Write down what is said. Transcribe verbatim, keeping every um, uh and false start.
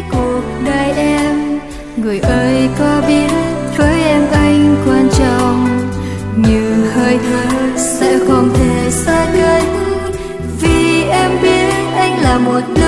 cuộc đời em. Người ơi có biết với em anh quan trọng như hơi thở sẽ không thể xa cách, vì em biết anh là một